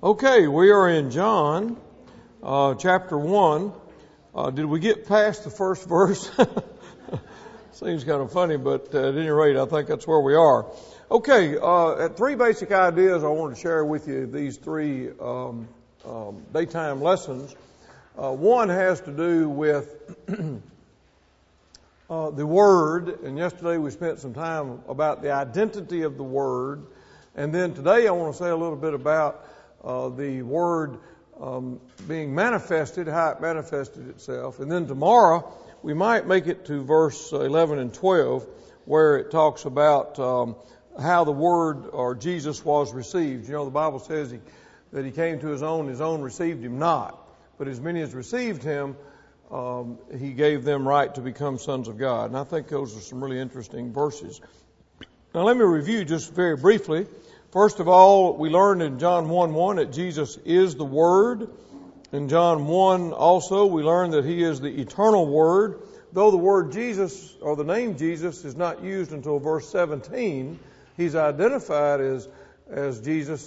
Okay, we are in John, chapter 1. Did we get past the first verse? Seems kind of funny, but at any rate, I think that's where we are. Okay, three basic ideas I want to share with you, these three daytime lessons. One has to do with the Word, and yesterday we spent some time about the identity of the Word. And then today I want to say a little bit about the Word being manifested, how it manifested itself. And then tomorrow we might make it to verse 11 and 12 where it talks about how the Word or Jesus was received. You know, the Bible says that He came to His own received Him not. But as many as received Him, He gave them right to become sons of God. And I think those are some really interesting verses. Now let me review just very briefly. First of all, we learned in John 1:1 that Jesus is the Word. In John 1 also, we learned that He is the eternal Word. Though the word Jesus, or the name Jesus, is not used until verse 17, He's identified as Jesus,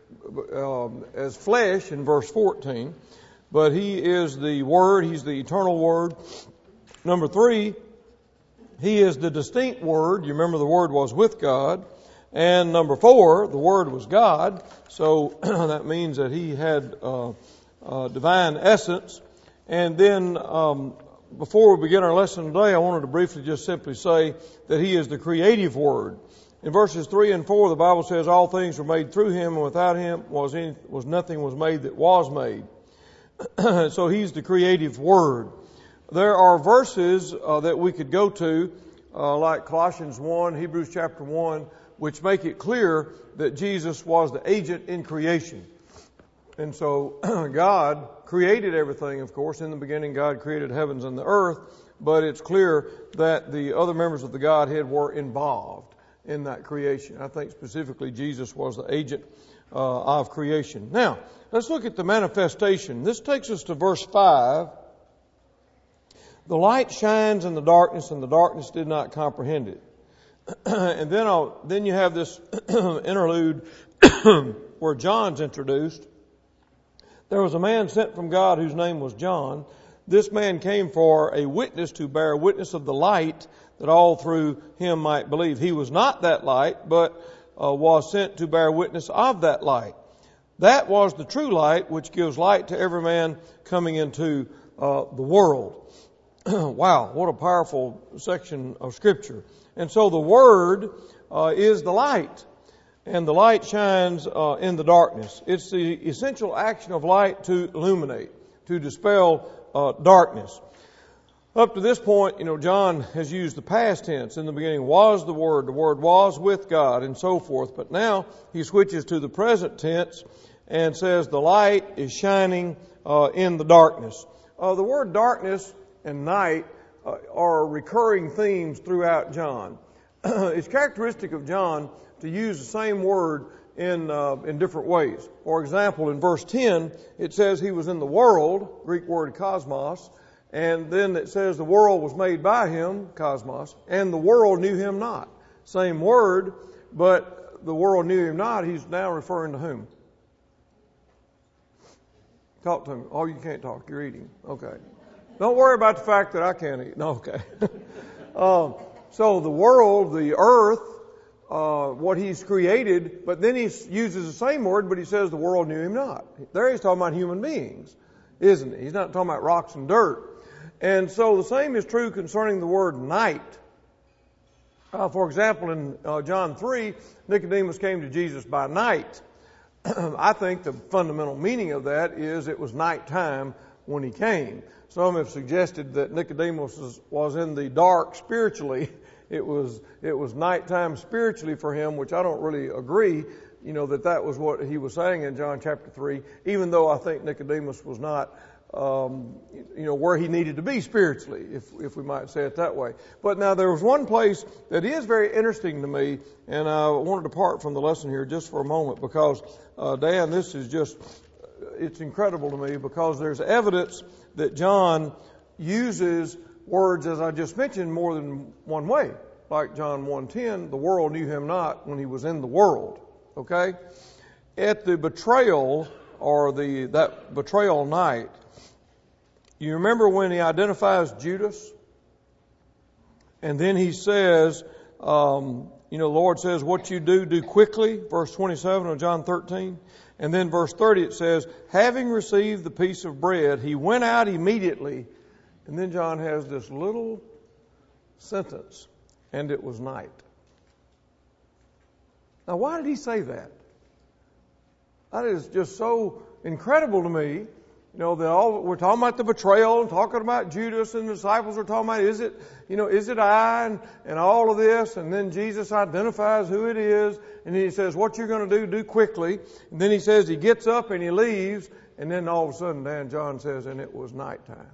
as flesh in verse 14. But He is the Word. He's the eternal Word. Number 3, He is the distinct Word. You remember the Word was with God. And number 4, the Word was God. So that means that He had divine essence. And then before we begin our lesson today, I wanted to briefly just simply say that He is the creative Word. In verses 3 and 4, the Bible says, all things were made through Him, and without Him was nothing was made that was made. So He's the creative Word. There are verses that we could go to, like Colossians 1, Hebrews chapter 1, which make it clear that Jesus was the agent in creation. And so God created everything, of course. In the beginning, God created heavens and the earth, but it's clear that the other members of the Godhead were involved in that creation. I think specifically Jesus was the agent of creation. Now, let's look at the manifestation. This takes us to verse 5. The light shines in the darkness, and the darkness did not comprehend it. And then you have this interlude where John's introduced. There was a man sent from God whose name was John. This man came for a witness to bear witness of the light, that all through him might believe. He was not that light, but was sent to bear witness of that light. That was the true light, which gives light to every man coming into the world. Wow, what a powerful section of Scripture. And so the Word is the light, and the light shines in the darkness. It's the essential action of light to illuminate, to dispel darkness. Up to this point, John has used the past tense. In the beginning was the Word was with God, and so forth. But now he switches to the present tense and says the light is shining in the darkness. The word darkness and night are recurring themes throughout John. It's characteristic of John to use the same word in different ways. For example, in verse 10, it says He was in the world, Greek word cosmos, and then it says the world was made by Him, cosmos, and the world knew Him not. Same word, but the world knew Him not. He's now referring to whom? Talk to me. Oh, you can't talk. You're eating. Okay. Don't worry about the fact that I can't eat. No, okay. So the world, the earth, what He's created, but then He uses the same word, but He says the world knew Him not. There He's talking about human beings, isn't He? He's not talking about rocks and dirt. And so the same is true concerning the word night. For example, in John 3, Nicodemus came to Jesus by night. I think the fundamental meaning of that is it was nighttime when He came. Some have suggested that Nicodemus was in the dark spiritually. It was nighttime spiritually for him, which I don't really agree, that was what he was saying in John chapter 3, even though I think Nicodemus was not, where he needed to be spiritually, if we might say it that way. But now there was one place that is very interesting to me, and I want to depart from the lesson here just for a moment because, Dan, this is just, it's incredible to me because there's evidence that John uses words, as I just mentioned, more than one way. Like John 1:10, the world knew Him not when He was in the world. Okay? At the betrayal or that betrayal night, you remember when he identifies Judas? And then he says, the Lord says, what you do quickly, verse 27 of John 13. And then verse 30 it says, having received the piece of bread, he went out immediately. And then John has this little sentence, and it was night. Now, why did he say that? That is just so incredible to me. That we're talking about the betrayal and talking about Judas, and the disciples are talking about, is it I and all of this? And then Jesus identifies who it is, and he says, what you're going to do quickly. And then he says he gets up and he leaves, and then all of a sudden, Dan John says, and it was nighttime.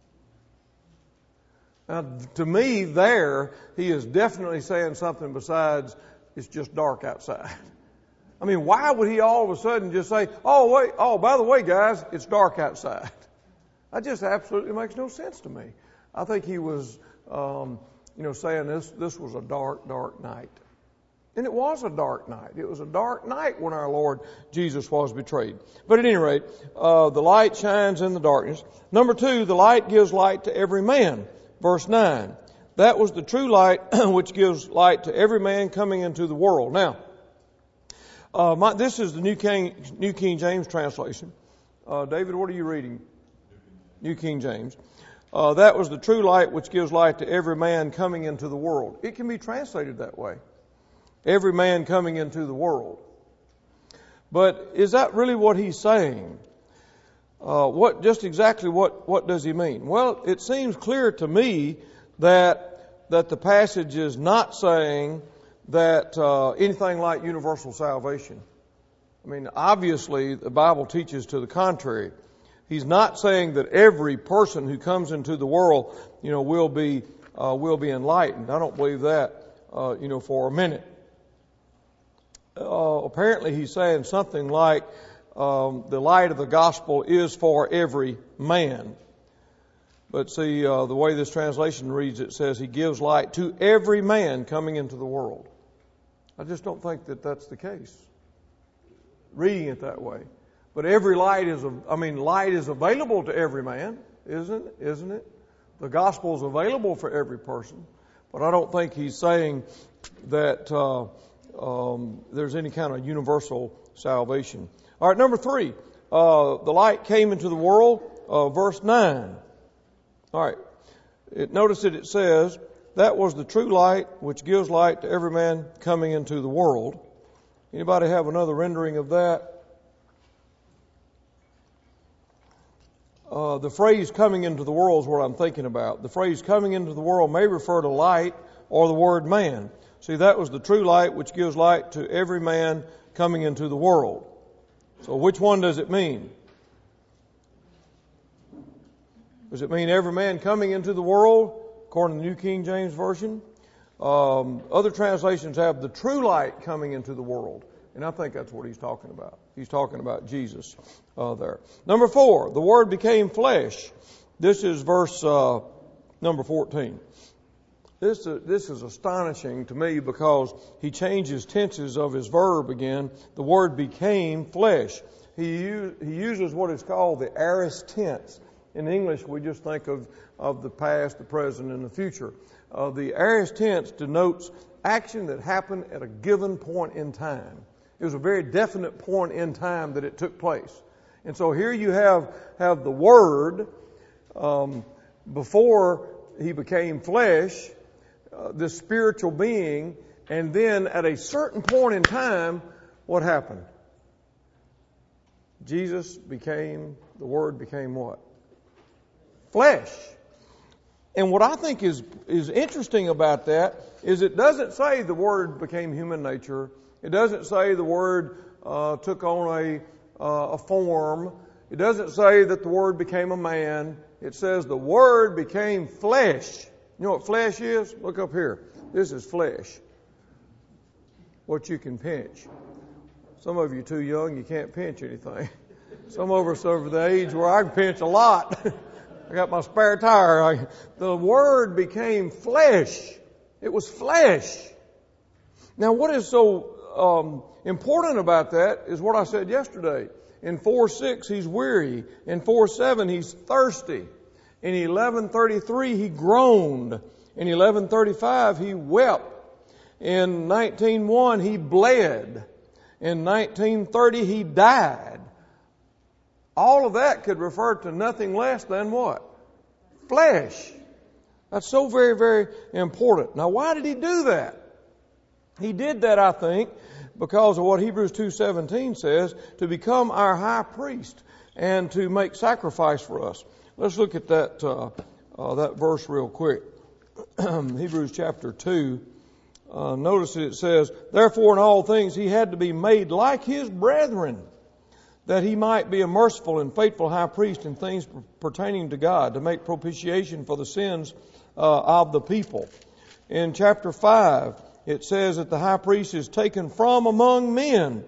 Now, to me, he is definitely saying something besides it's just dark outside. I mean, why would he all of a sudden just say, by the way, guys, it's dark outside? That just absolutely makes no sense to me. I think he was, saying this was a dark, dark night. And it was a dark night. It was a dark night when our Lord Jesus was betrayed. But at any rate, the light shines in the darkness. Number 2, the light gives light to every man. Verse 9. That was the true light which gives light to every man coming into the world. Now, this is the New King James translation. David, what are you reading? New King James. That was the true light which gives light to every man coming into the world. It can be translated that way. Every man coming into the world. But is that really what he's saying? What does he mean? Well, it seems clear to me that the passage is not saying that anything like universal salvation. I mean, obviously, the Bible teaches to the contrary. He's not saying that every person who comes into the world, will be enlightened. I don't believe that, for a minute. Apparently, he's saying something like the light of the gospel is for every man. But see, the way this translation reads, it says he gives light to every man coming into the world. I just don't think that that's the case, reading it that way. But every light is available to every man, isn't it? The gospel is available for every person. But I don't think he's saying that there's any kind of universal salvation. All right, number 3, the light came into the world, verse 9. All right, notice that it says, that was the true light which gives light to every man coming into the world. Anybody have another rendering of that? The phrase coming into the world is what I'm thinking about. The phrase coming into the world may refer to light or the word man. See, that was the true light which gives light to every man coming into the world. So which one does it mean? Does it mean every man coming into the world, according to the New King James Version? Other translations have the true light coming into the world. And I think that's what he's talking about. He's talking about Jesus there. Number 4, the Word became flesh. This is verse number 14. This is astonishing to me because he changes tenses of his verb again. The Word became flesh. He uses what is called the aorist tense. In English, we just think of the past, the present, and the future. The aorist tense denotes action that happened at a given point in time. It was a very definite point in time that it took place. And so here you have the Word before he became flesh, this spiritual being, and then at a certain point in time, what happened? The Word became what? Flesh. And what I think is interesting about that is it doesn't say the Word became human nature. It doesn't say the Word took on a form. It doesn't say that the Word became a man. It says the Word became flesh. You know what flesh is? Look up here. This is flesh. What you can pinch. Some of you are too young, you can't pinch anything. Some of us are over the age where I can pinch a lot. I got my spare tire. The Word became flesh. It was flesh. Now what is so important about that is what I said yesterday. In 4:6, he's weary. In 4:7, he's thirsty. In 11:33, he groaned. In 11:35, he wept. In 19:1, he bled. In 19:30, he died. All of that could refer to nothing less than what? Flesh. That's so very, very important. Now, why did he do that? He did that, I think, because of what Hebrews 2:17 says, to become our high priest and to make sacrifice for us. Let's look at that verse real quick. Hebrews chapter 2. Notice it says, therefore in all things he had to be made like his brethren, that he might be a merciful and faithful high priest in things pertaining to God, to make propitiation for the sins of the people. In chapter 5, it says that the high priest is taken from among men.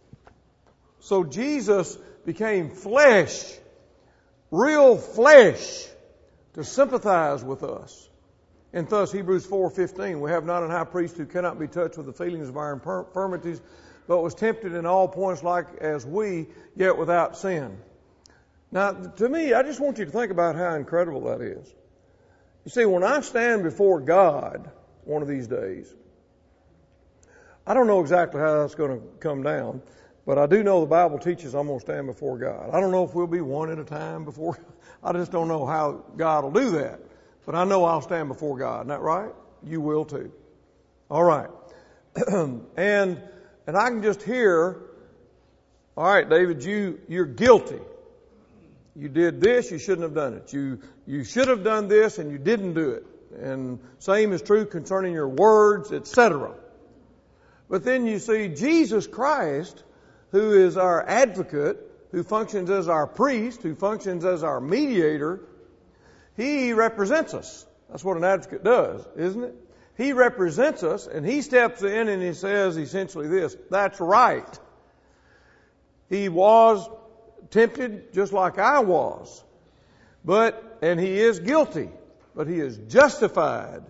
So Jesus became flesh, real flesh, to sympathize with us. And thus, Hebrews 4:15, we have not an high priest who cannot be touched with the feelings of our infirmities, but was tempted in all points like as we, yet without sin. Now, to me, I just want you to think about how incredible that is. You see, when I stand before God one of these days, I don't know exactly how that's going to come down, but I do know the Bible teaches I'm going to stand before God. I don't know if we'll be one at a time before. I just don't know how God will do that. But I know I'll stand before God. Isn't that right? You will too. All right. And I can just hear, all right, David, you're guilty. You did this, you shouldn't have done it. You should have done this and you didn't do it. And same is true concerning your words, etc. But then you see Jesus Christ, who is our advocate, who functions as our priest, who functions as our mediator. He represents us. That's what an advocate does, isn't it? He represents us, and he steps in and he says essentially this, that's right. He was tempted just like I was. And he is guilty, but he is justified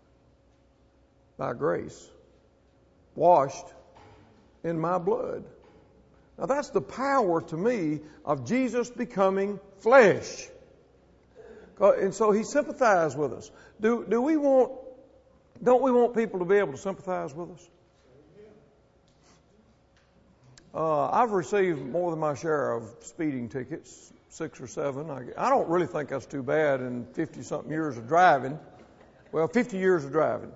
by grace, washed in my blood. Now that's the power to me of Jesus becoming flesh. And so he sympathized with us. Don't we want people to be able to sympathize with us? I've received more than my share of speeding tickets, 6 or 7. I don't really think that's too bad in 50-something years of driving. Well, 50 years of driving.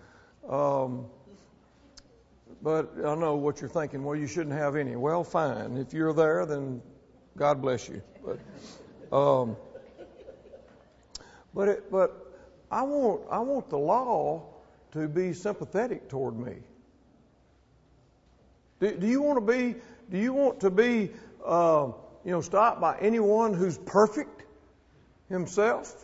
But I know what you're thinking. Well, you shouldn't have any. Well, fine. If you're there, then God bless you. But I want the law to be sympathetic toward me. Do you want to be stopped by anyone who's perfect himself?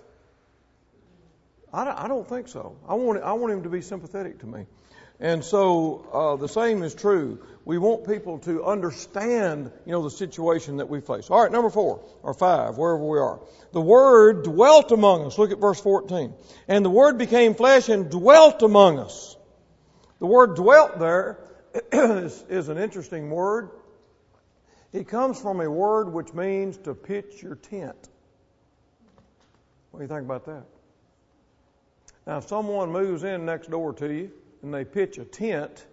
I don't think so. I want him to be sympathetic to me. And so the same is true. We want people to understand, the situation that we face. All right, number 4 or 5, wherever we are. The Word dwelt among us. Look at verse 14. And the Word became flesh and dwelt among us. The word dwelt there is an interesting word. It comes from a word which means to pitch your tent. What do you think about that? Now, if someone moves in next door to you and they pitch a tent,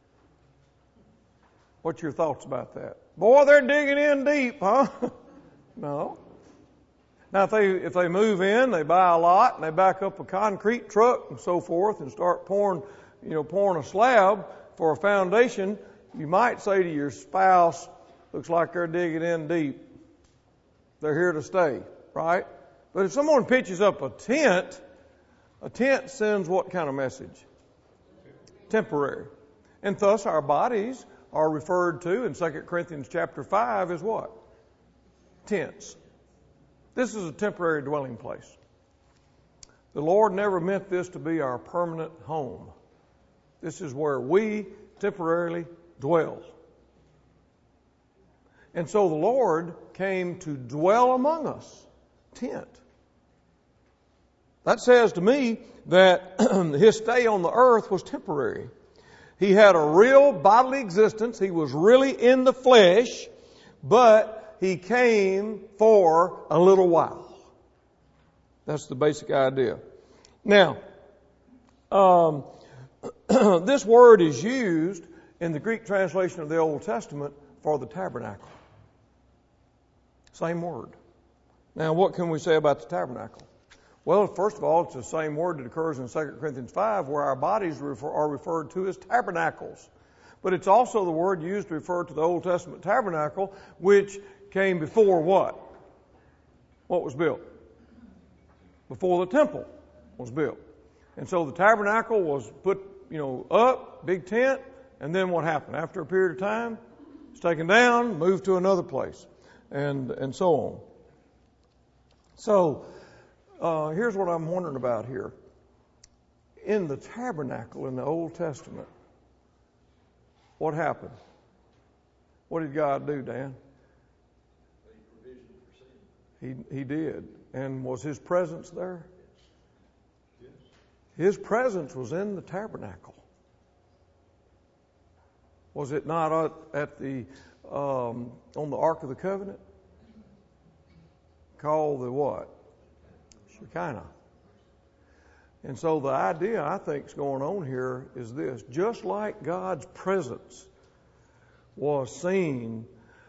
what's your thoughts about that? Boy, they're digging in deep, huh? No. Now, if they move in, they buy a lot and they back up a concrete truck and so forth and start pouring a slab for a foundation, you might say to your spouse, looks like they're digging in deep. They're here to stay, right? But if someone pitches up a tent sends what kind of message? Temporary. And thus our bodies are referred to in 2 Corinthians chapter 5 as what? Tents. This is a temporary dwelling place. The Lord never meant this to be our permanent home. This is where we temporarily dwell. And so the Lord came to dwell among us. Tent. That says to me that his stay on the earth was temporary. He had a real bodily existence. He was really in the flesh, but He came for a little while. That's the basic idea. Now, this word is used in the Greek translation of the Old Testament for the tabernacle. Same word. Now, what can we say about the tabernacle? Well, first of all, it's the same word that occurs in 2 Corinthians 5, where our bodies are referred to as tabernacles. But it's also the word used to refer to the Old Testament tabernacle, which came before what? What was built? Before the temple was built. And so the tabernacle was put, up, big tent, and then what happened? After a period of time, it's taken down, moved to another place, and so on. So, here's what I'm wondering about here. In the tabernacle in the Old Testament, what happened? What did God do, Dan? He did. And was His presence there? Yes. His presence was in the tabernacle. Was it not at the on the Ark of the Covenant? Called the what? Shekinah. And so the idea I think is going on here is this: just like God's presence was seen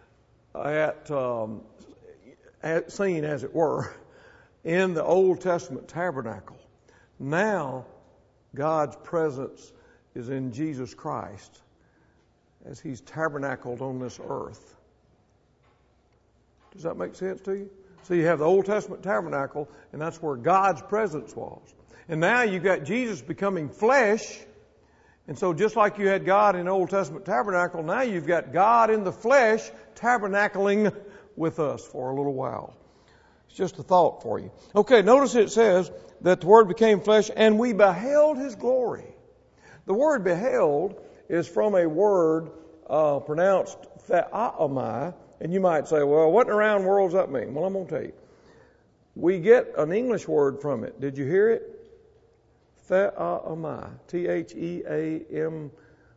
seen as it were in the Old Testament tabernacle, now God's presence is in Jesus Christ as He's tabernacled on this earth. Does that make sense to you? So you have the Old Testament tabernacle, and that's where God's presence was. And now you've got Jesus becoming flesh. And so just like you had God in the Old Testament tabernacle, now you've got God in the flesh tabernacling with us for a little while. It's just a thought for you. Okay, notice it says that the Word became flesh and we beheld His glory. The word beheld is from a word pronounced theaomai. And you might say, well, what in the round world does that mean? Well, I'm going to tell you. We get an English word from it. Did you hear it? Theaomai. Theam,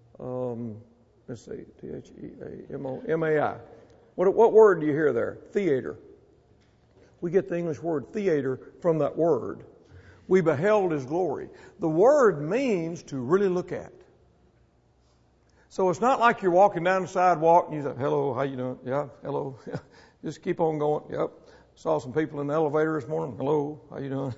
let's see, Theamai. What word do you hear there? Theater. We get the English word theater from that word. We beheld His glory. The word means to really look at. So it's not like you're walking down the sidewalk and you say, hello, how you doing? Yeah, hello. Just keep on going. Yep. Saw some people in the elevator this morning. Hello, how you doing?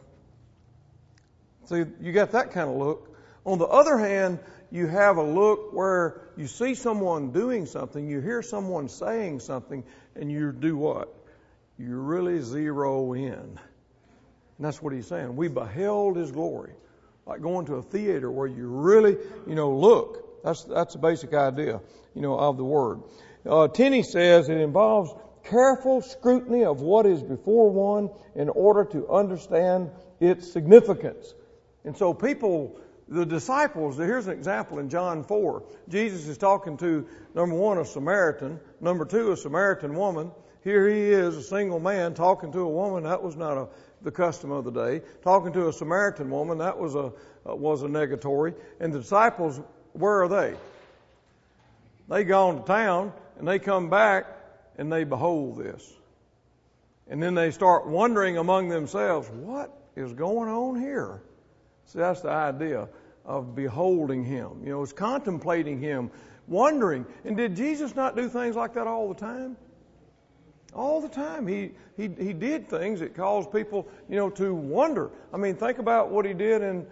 So you got that kind of look. On the other hand, you have a look where you see someone doing something, you hear someone saying something, and you do what? You really zero in. And that's what he's saying. We beheld His glory. Like going to a theater where you really, look. That's the basic idea, of the word. Tenney says it involves careful scrutiny of what is before one in order to understand its significance. And so the disciples, here's an example in John 4. Jesus is talking to, number one, a Samaritan. Number two, a Samaritan woman. Here He is, a single man, talking to a woman. That was not the custom of the day. Talking to a Samaritan woman, that was a negatory. And the disciples, where are they? They gone to town and they come back and they behold this. And then they start wondering among themselves, what is going on here? See, that's the idea of beholding Him. It's contemplating Him, wondering. And did Jesus not do things like that all the time? All the time. He did things that caused people, to wonder. I mean, think about what He did in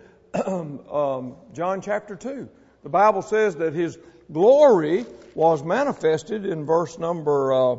John chapter 2. The Bible says that His glory was manifested in verse number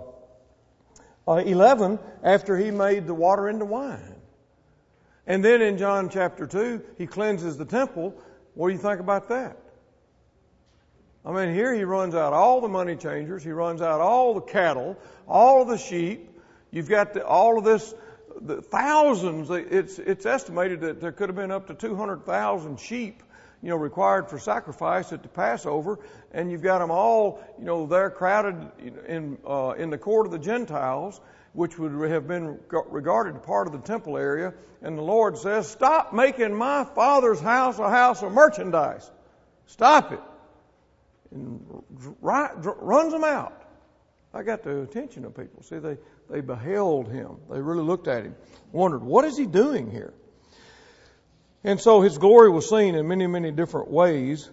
11 after He made the water into wine. And then in John chapter 2, He cleanses the temple. What do you think about that? I mean, here He runs out all the money changers. He runs out all the cattle, all of the sheep. You've got all of this, the thousands. It's estimated that there could have been up to 200,000 sheep, required for sacrifice at the Passover, and you've got them all, there crowded in the court of the Gentiles, which would have been regarded part of the temple area. And the Lord says, stop making my Father's house a house of merchandise. Stop it. And runs them out. I got the attention of people. See, they beheld him. They really looked at him, wondered, what is he doing here? And so his glory was seen in many, many different ways.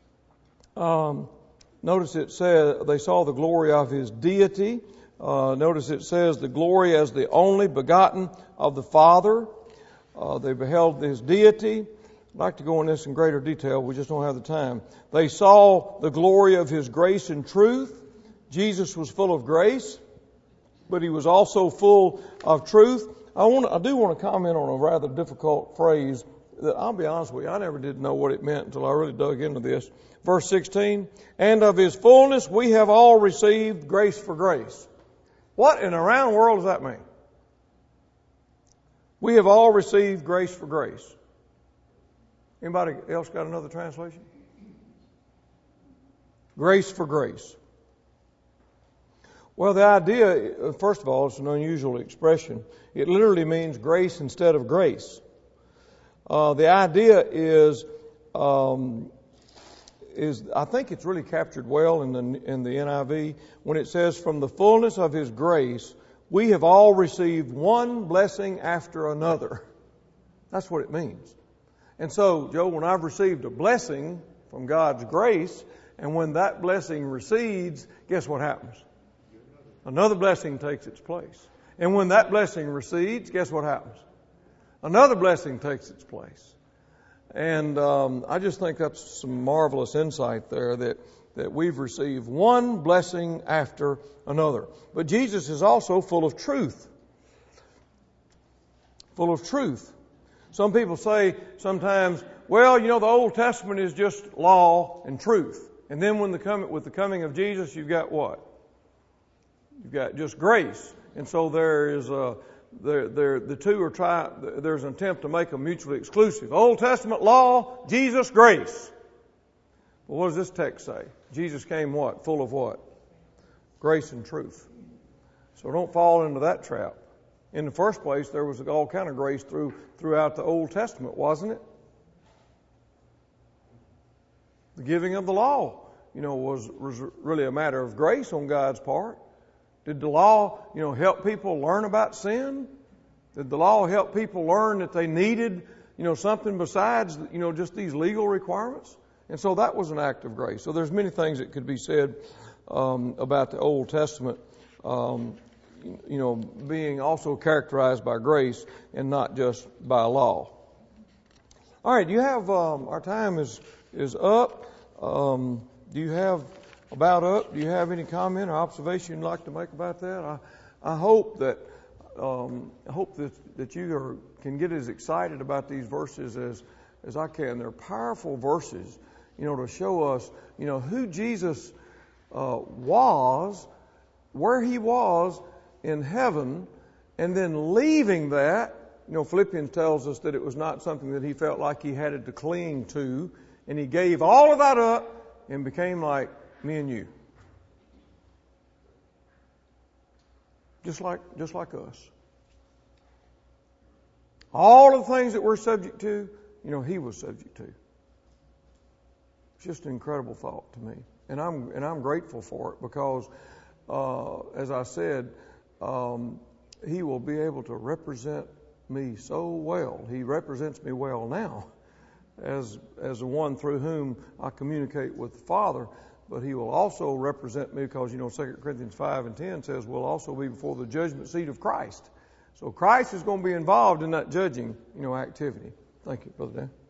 Notice it says they saw the glory of his deity. Notice it says the glory as the only begotten of the Father. They beheld his deity. I'd like to go into this in greater detail. We just don't have the time. They saw the glory of his grace and truth. Jesus was full of grace, but he was also full of truth. I do want to comment on a rather difficult phrase that, I'll be honest with you, I never did know what it meant until I really dug into this. Verse 16, and of his fullness we have all received grace for grace. What in the round world does that mean? We have all received grace for grace. Anybody else got another translation? Grace for grace. Well, the idea, first of all, it's an unusual expression. It literally means grace instead of grace. The idea is I think it's really captured well in the NIV when it says, from the fullness of his grace, we have all received one blessing after another. That's what it means. And so, Joe, when I've received a blessing from God's grace, and when that blessing recedes, guess what happens? Another blessing takes its place. And when that blessing recedes, guess what happens? Another blessing takes its place. And I just think that's some marvelous insight there that we've received one blessing after another. But Jesus is also full of truth. Full of truth. Some people say sometimes, well, the Old Testament is just law and truth. And then with the coming of Jesus, you've got what? You've got just grace. And so there is the two are there's an attempt to make them mutually exclusive. Old Testament law, Jesus grace. Well, what does this text say? Jesus came what? Full of what? Grace and truth. So don't fall into that trap. In the first place, there was all kind of grace throughout the Old Testament, wasn't it? The giving of the law, was really a matter of grace on God's part. Did the law, help people learn about sin? Did the law help people learn that they needed, something besides, just these legal requirements? And so that was an act of grace. So there's many things that could be said about the Old Testament, being also characterized by grace and not just by law. All right, you have our time is up. Do you have about up? Do you have any comment or observation you'd like to make about that? I hope that you can get as excited about these verses as I can. They're powerful verses, to show us, who Jesus was, where he was in heaven, and then leaving that. Philippians tells us that it was not something that he felt like he had to cling to, and he gave all of that up and became like me and you. Just like us. All of the things that we're subject to, he was subject to. It's just an incredible thought to me. And I'm grateful for it because, as I said, he will be able to represent me so well. He represents me well now as the one through whom I communicate with the Father. But he will also represent me because, 2 Corinthians 5 and 10 says we'll also be before the judgment seat of Christ. So Christ is going to be involved in that judging, activity. Thank you, Brother Dan.